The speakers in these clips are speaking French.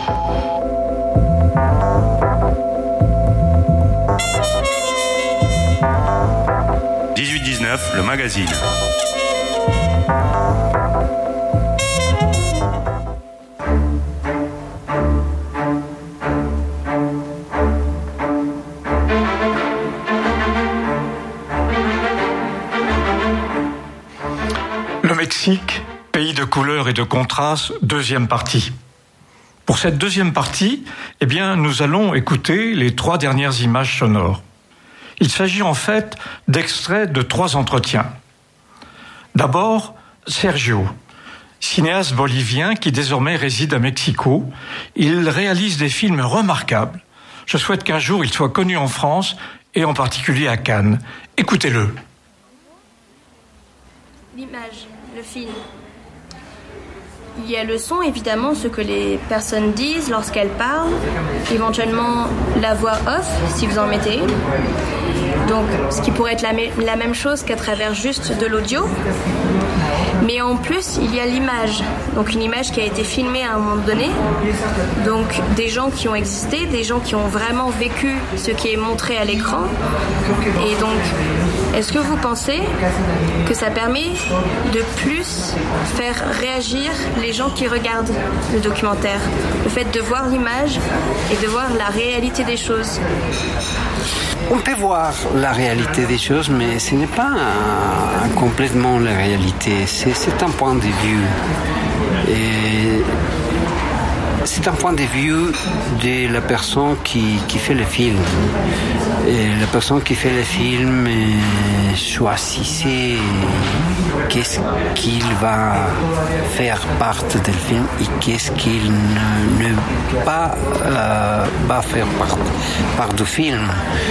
Le magazine. Le Mexique, pays de couleurs et de contrastes, deuxième partie. Pour cette deuxième partie, nous allons écouter les 3 dernières images sonores. Il s'agit en fait d'extraits de 3 entretiens. D'abord, Sergio, cinéaste bolivien qui désormais réside à Mexico. Il réalise des films remarquables. Je souhaite qu'un jour il soit connu en France et en particulier à Cannes. Écoutez-le. L'image, le film. Il y a le son, évidemment, ce que les personnes disent lorsqu'elles parlent, éventuellement la voix off, si vous en mettez. Donc, ce qui pourrait être la même chose qu'à travers juste de l'audio. Mais en plus, il y a l'image. Donc, une image qui a été filmée à un moment donné. Donc, des gens qui ont existé, des gens qui ont vraiment vécu ce qui est montré à l'écran. Et donc, est-ce que vous pensez que ça permet de plus faire réagir les gens qui regardent le documentaire? Le fait de voir l'image et de voir la réalité des choses. On peut voir la réalité des choses, mais ce n'est pas complètement la réalité. C'est un point de vue. Et c'est un point de vue de la personne qui fait le film. Et la personne qui fait le film choisissait qu'est-ce qu'il va faire part du film et qu'est-ce qu'il ne va faire part du film.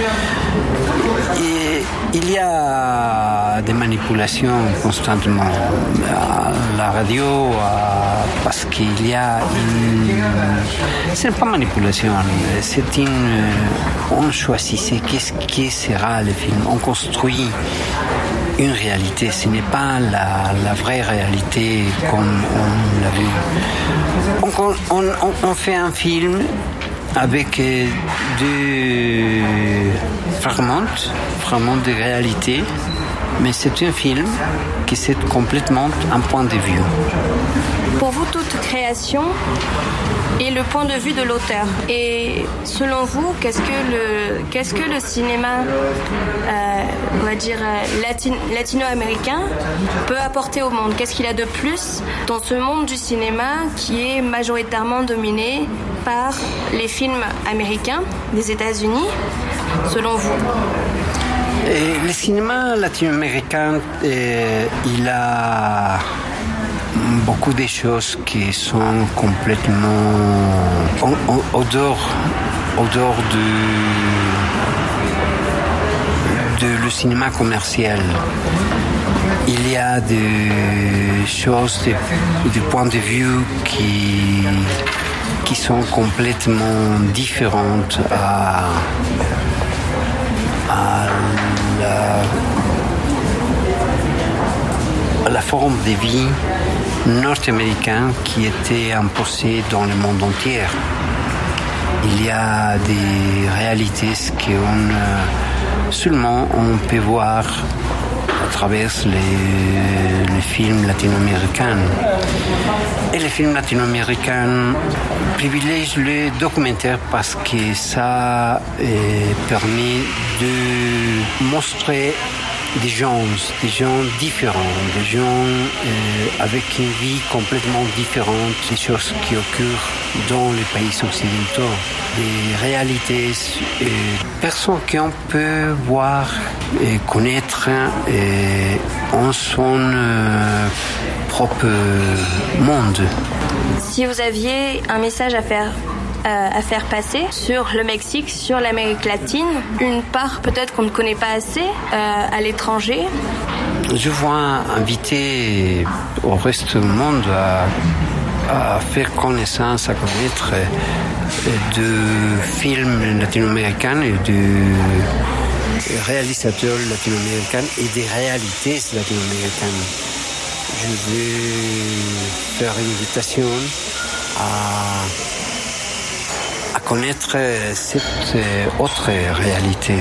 Et il y a des manipulations constamment à la radio parce qu'il y a c'est pas manipulation, c'est on choisissait qu'est-ce qui sera le film. On construit une réalité, ce n'est pas la vraie réalité comme on l'a vu. On fait un film avec deux fragments de réalité, mais c'est un film qui c'est complètement un point de vue. Pour vous, toute création est le point de vue de l'auteur. Et selon vous, qu'est-ce que le cinéma, on va dire, latino-américain peut apporter au monde? Qu'est-ce qu'il a de plus dans ce monde du cinéma qui est majoritairement dominé par les films américains des États-Unis, selon vous? Et le cinéma latino-américain, il a beaucoup de choses qui sont complètement au dehors de le cinéma commercial. Il y a des choses, des points de vue qui sont complètement différentes à la forme de vie nord-américaine qui était imposée dans le monde entier. Il y a des réalités que seulement on peut voir à travers les films latino-américains. Et les films latino-américains privilégient le documentaire parce que ça permet de montrer des gens différents, des gens avec une vie complètement différente, des choses qui occurrent dans les pays occidentaux, des réalités, personnes qu'on peut voir et connaître en son propre monde. Si vous aviez un message à faire passer sur le Mexique, sur l'Amérique latine, une part peut-être qu'on ne connaît pas assez à l'étranger. Je veux inviter au reste du monde à faire connaissance, à connaître de films latino-américains et de réalisateurs latino-américains et des réalités latino-américaines. Je veux faire une invitation connaître cette autre réalité.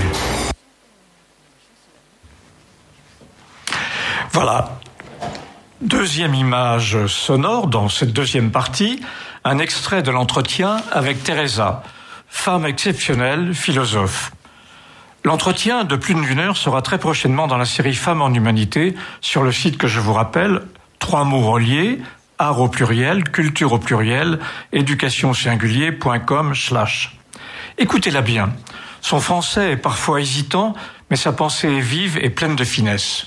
Voilà. Deuxième image sonore dans cette deuxième partie, un extrait de l'entretien avec Teresa, femme exceptionnelle, philosophe. L'entretien de plus d'1 heure sera très prochainement dans la série Femmes en Humanité sur le site que je vous rappelle, 3 mots reliés, art au pluriel, culture au pluriel, éducationsingulier.com/. Écoutez-la bien. Son français est parfois hésitant, mais sa pensée est vive et pleine de finesse.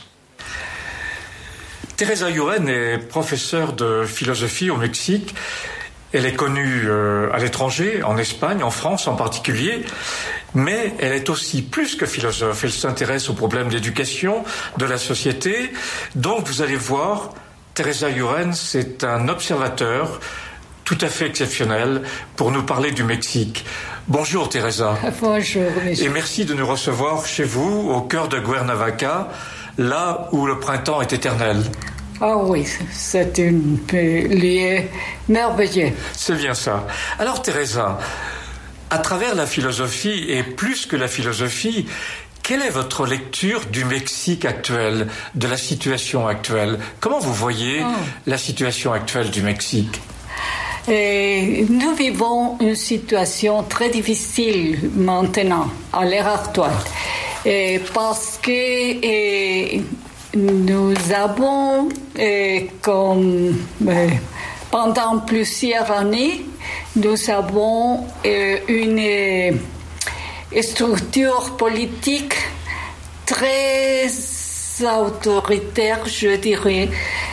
Teresa Yuren est professeure de philosophie au Mexique. Elle est connue à l'étranger, en Espagne, en France en particulier, mais elle est aussi plus que philosophe. Elle s'intéresse aux problèmes d'éducation, de la société. Donc vous allez voir, Teresa Yuren, c'est un observateur tout à fait exceptionnel pour nous parler du Mexique. Bonjour Teresa. Bonjour, monsieur. Et merci de nous recevoir chez vous, au cœur de Cuernavaca, là où le printemps est éternel. Ah oui, c'est un lieu merveilleux. C'est bien ça. Alors Teresa, à travers la philosophie, et plus que la philosophie, quelle est votre lecture du Mexique actuel, de la situation actuelle? Comment vous voyez la situation actuelle du Mexique? Nous vivons une situation très difficile maintenant, à l'heure actuelle, parce que nous avons, pendant plusieurs années, nous avons une structure politique très autoritaire, je dirais,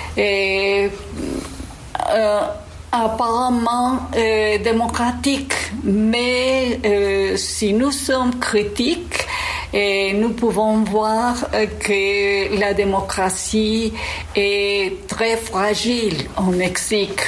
apparemment démocratique, mais si nous sommes critiques, nous pouvons voir que la démocratie est très fragile au Mexique.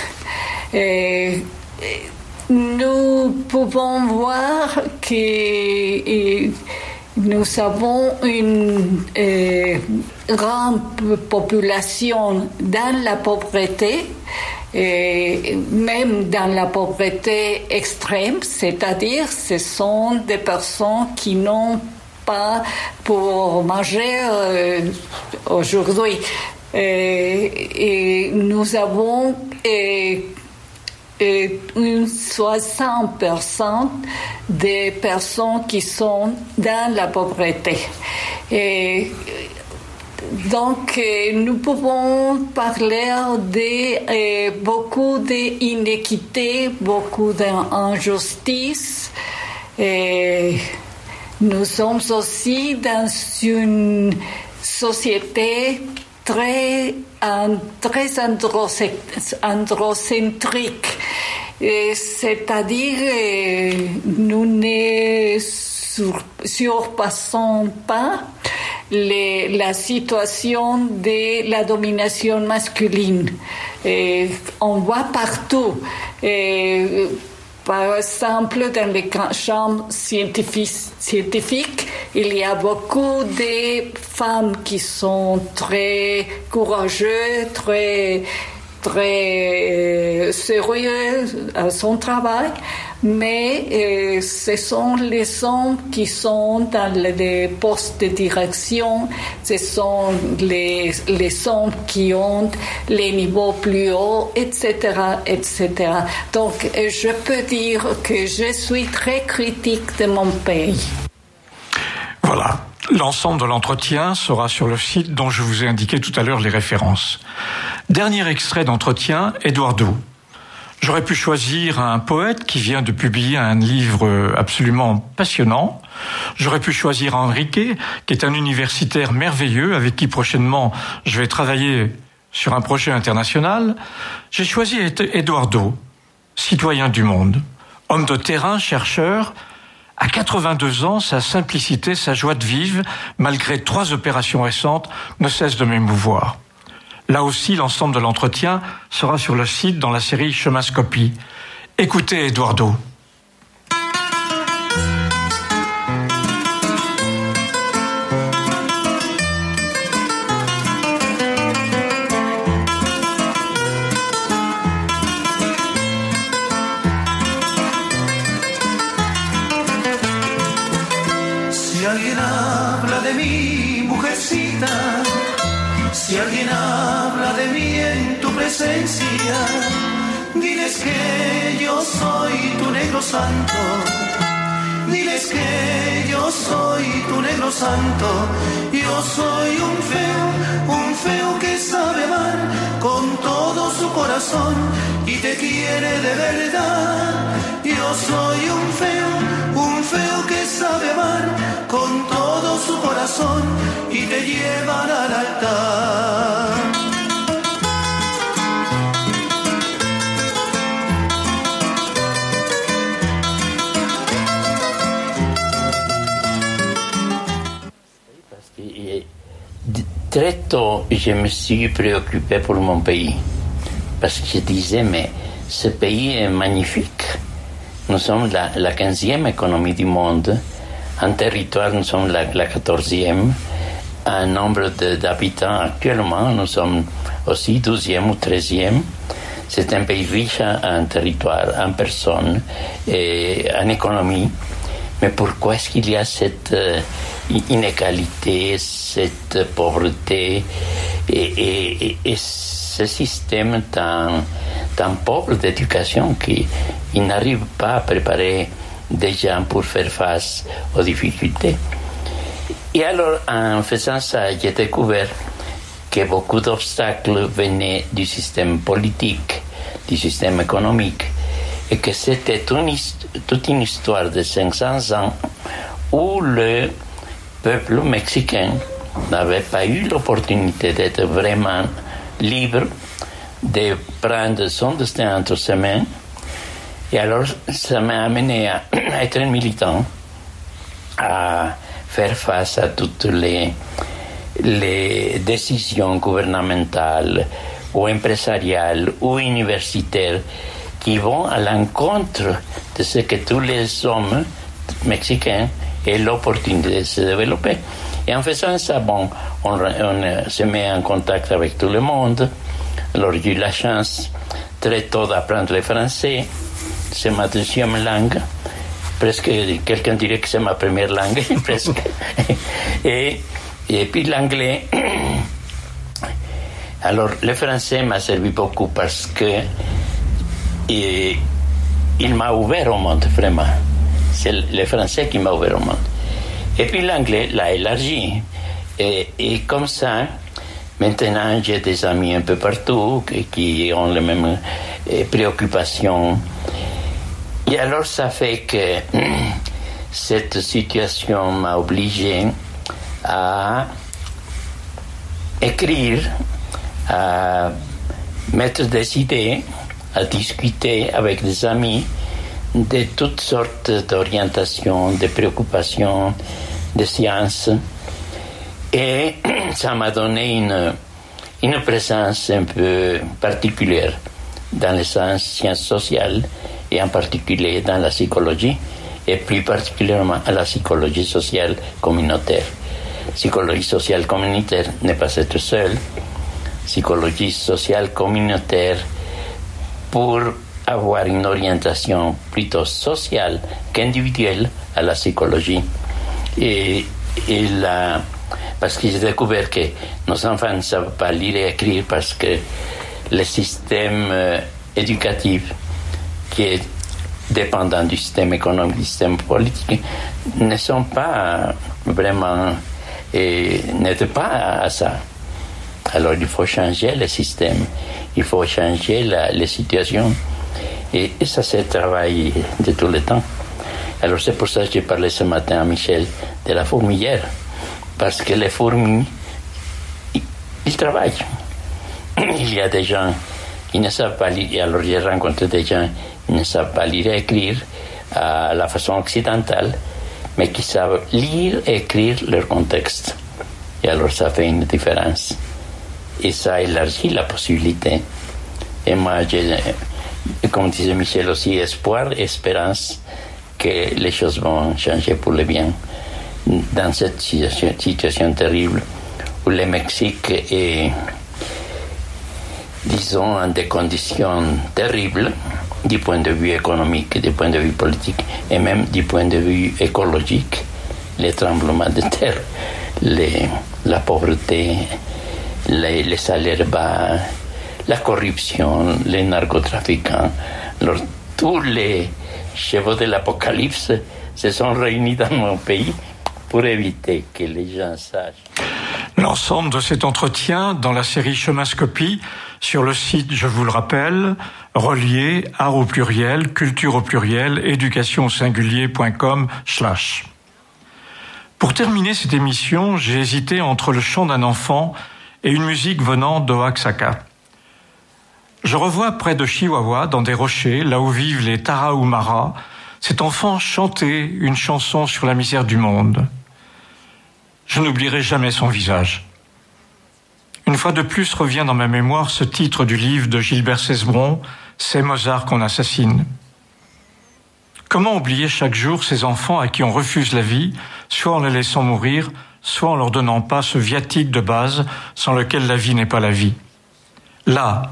Nous pouvons voir que nous avons une grande population dans la pauvreté, même dans la pauvreté extrême, c'est-à-dire ce sont des personnes qui n'ont pas pour manger aujourd'hui. Et nous avons une 60% des personnes qui sont dans la pauvreté. Donc, nous pouvons parler de beaucoup d'inéquité, beaucoup d'injustice. Nous sommes aussi dans une société très androcentrique, c'est-à-dire nous ne surpassons pas la situation de la domination masculine. On voit partout. Par exemple, dans les champs scientifiques, il y a beaucoup de femmes qui sont très courageuses, très sérieuses à son travail, mais ce sont les hommes qui sont dans les postes de direction, ce sont les hommes qui ont les niveaux plus hauts, etc., etc. Donc, je peux dire que je suis très critique de mon pays. Voilà. L'ensemble de l'entretien sera sur le site dont je vous ai indiqué tout à l'heure les références. Dernier extrait d'entretien, Eduardo. J'aurais pu choisir un poète qui vient de publier un livre absolument passionnant. J'aurais pu choisir Enrique, qui est un universitaire merveilleux avec qui prochainement je vais travailler sur un projet international. J'ai choisi Eduardo, citoyen du monde, homme de terrain, chercheur. À 82 ans, sa simplicité, sa joie de vivre, malgré 3 opérations récentes, ne cesse de m'émouvoir. Là aussi, l'ensemble de l'entretien sera sur le site dans la série Chemascopie. Écoutez Eduardo. alguien habla de mí, mujercita, si alguien habla de mí en tu presencia, diles que yo soy tu negro santo. Diles que yo soy tu negro santo. Yo soy un feo que sabe amar con todo su corazón y te quiere de verdad. Yo soy un feo que sabe amar con todo su corazón y te lleva al altar. Très tôt, je me suis préoccupé pour mon pays, parce que je disais, mais ce pays est magnifique. Nous sommes la 15e économie du monde. En territoire, nous sommes la 14e. En nombre d'habitants, actuellement, nous sommes aussi 12e ou 13e. C'est un pays riche en territoire, en personnes et en économie. Mais pourquoi est-ce qu'il y a cette inégalité, cette pauvreté et ce système tant pauvre d'éducation qui n'arrive pas à préparer des gens pour faire face aux difficultés? Et alors, en faisant ça, j'ai découvert que beaucoup d'obstacles venaient du système politique, du système économique, et que c'était toute une histoire de 500 ans où le peuple mexicain n'avait pas eu l'opportunité d'être vraiment libre, de prendre son destin entre ses mains. Et alors, ça m'a amené à être un militant, à faire face à toutes les décisions gouvernementales ou empresariales ou universitaires qui vont à l'encontre de ce que tous les hommes mexicains aient l'opportunité de se développer. Et en faisant ça, on se met en contact avec tout le monde. Alors j'ai eu la chance très tôt d'apprendre le français. C'est ma deuxième langue. Presque, quelqu'un dirait que c'est ma première langue, presque. Et puis l'anglais. Alors le français m'a servi beaucoup parce que il m'a ouvert au monde, vraiment. C'est le français qui m'a ouvert au monde. Et puis l'anglais l'a élargi. Et comme ça, maintenant, j'ai des amis un peu partout qui ont les mêmes préoccupations. Et alors, ça fait que cette situation m'a obligé à écrire, à mettre des idées, à discuter avec des amis de toutes sortes d'orientations, de préoccupations, de sciences. Et ça m'a donné une présence un peu particulière dans les sciences sociales et en particulier dans la psychologie et plus particulièrement à la psychologie sociale communautaire. Psychologie sociale communautaire n'est pas être seule. Psychologie sociale communautaire pour avoir une orientation plutôt sociale qu'individuelle à la psychologie. Parce que j'ai découvert que nos enfants ne savent pas lire et écrire parce que le système éducatif qui est dépendant du système économique, du système politique, ne sont pas vraiment, n'aident pas à ça. Alors il faut changer le système, il faut changer les situations. Et ça, c'est le travail de tout le temps. Alors c'est pour ça que j'ai parlé ce matin à Michel de la fourmilière. Parce que les fourmis, ils travaillent. Il y a des gens qui ne savent pas lire. Alors j'ai rencontré des gens qui ne savent pas lire et écrire à la façon occidentale, mais qui savent lire et écrire leur contexte. Et alors ça fait une différence. Et ça élargit la possibilité. Et moi, j'ai, comme disait Michel aussi, espoir et espérance que les choses vont changer pour le bien dans cette situation terrible où le Mexique est, disons, en des conditions terribles du point de vue économique, du point de vue politique et même du point de vue écologique. les tremblements de terre, la pauvreté, les salaires bas, la corruption, les narcotrafiquants. Alors, tous les chevaux de l'Apocalypse se sont réunis dans mon pays pour éviter que les gens sachent. L'ensemble de cet entretien dans la série Chemanscopie sur le site, je vous le rappelle, relié, art au pluriel, culture au pluriel, éducation au singulier.com/. Pour terminer cette émission, j'ai hésité entre le chant d'un enfant et une musique venant d'Oaxaca. Je revois près de Chihuahua, dans des rochers, là où vivent les Tarahumara, cet enfant chanter une chanson sur la misère du monde. Je n'oublierai jamais son visage. Une fois de plus revient dans ma mémoire ce titre du livre de Gilbert Cesbron, « C'est Mozart qu'on assassine ». Comment oublier chaque jour ces enfants à qui on refuse la vie, soit en les laissant mourir, soit en leur donnant pas ce viatique de base sans lequel la vie n'est pas la vie. Là,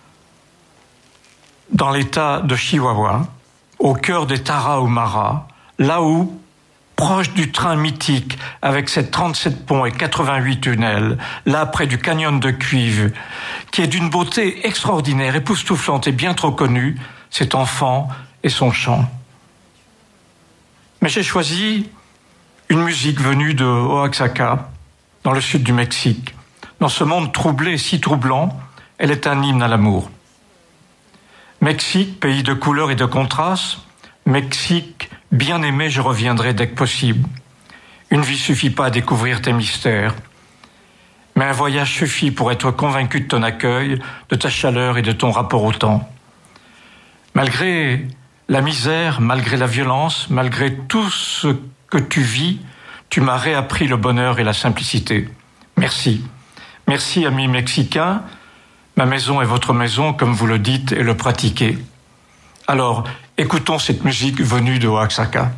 dans l'état de Chihuahua, au cœur des Tarahumara, là où, proche du train mythique, avec ses 37 ponts et 88 tunnels, là près du canyon de Cuivre, qui est d'une beauté extraordinaire, époustouflante et bien trop connue, cet enfant et son chant. Mais j'ai choisi une musique venue de Oaxaca, dans le sud du Mexique. Dans ce monde troublé et si troublant, elle est un hymne à l'amour. Mexique, pays de couleurs et de contrastes, Mexique, bien-aimé, je reviendrai dès que possible. Une vie suffit pas à découvrir tes mystères, mais un voyage suffit pour être convaincu de ton accueil, de ta chaleur et de ton rapport au temps. Malgré la misère, malgré la violence, malgré tout ce que tu vis, tu m'as réappris le bonheur et la simplicité. Merci. Merci, amis mexicains. Ma maison est votre maison, comme vous le dites et le pratiquez. Alors, écoutons cette musique venue de Oaxaca.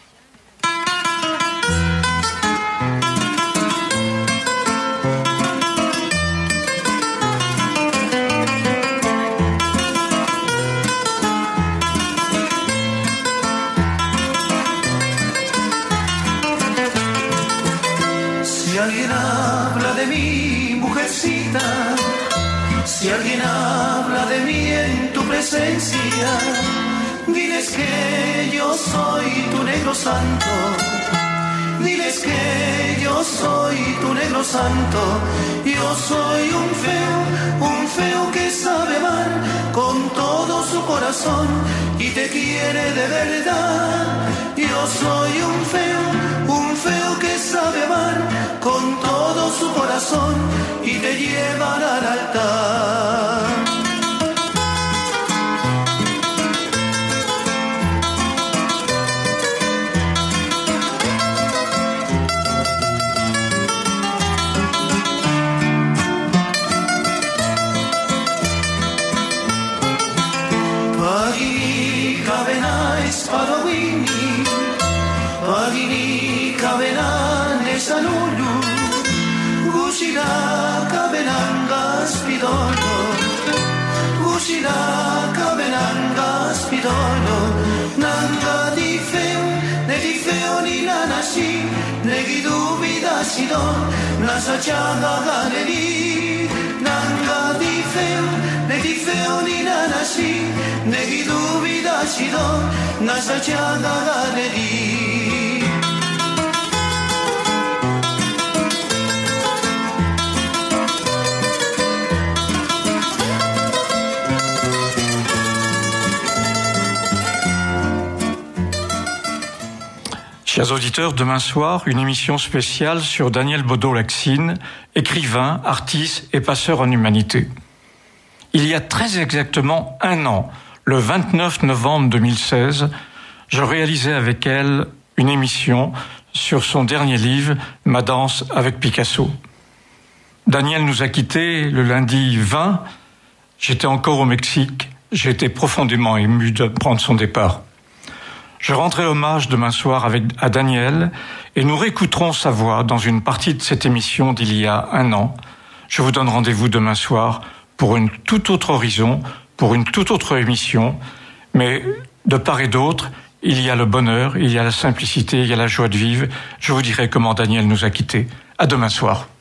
Si alguien habla de mí, mujercita, si alguien habla de mí en tu presencia, diles que yo soy tu negro santo. Diles que yo soy tu negro santo. Yo soy un feo que sabe amar con todo su corazón y te quiere de verdad. Yo soy un feo que sabe amar con todo su corazón y te llevará al altar. Pagini kabenan esanulu, Gushira kabenan gaspidolo, Gushira kabenan gaspidolo, Nanga di feo ni nanashi, Negidu bidashido, Nasachaga galeri, Nanga di feo ni nanashi, Negidu bidashido, Nasachaga galeri. Chers auditeurs, demain soir, une émission spéciale sur Daniel Baudot-Laxine, écrivain, artiste et passeur en humanité. Il y a très exactement un an, le 29 novembre 2016, je réalisais avec elle une émission sur son dernier livre, Ma danse avec Picasso. Daniel nous a quittés le lundi 20, j'étais encore au Mexique, j'ai été profondément ému de prendre son départ. Je rendrai hommage demain soir à Daniel et nous réécouterons sa voix dans une partie de cette émission d'il y a un an. Je vous donne rendez-vous demain soir pour une toute autre horizon, pour une toute autre émission, mais de part et d'autre, il y a le bonheur, il y a la simplicité, il y a la joie de vivre. Je vous dirai comment Daniel nous a quittés. À demain soir.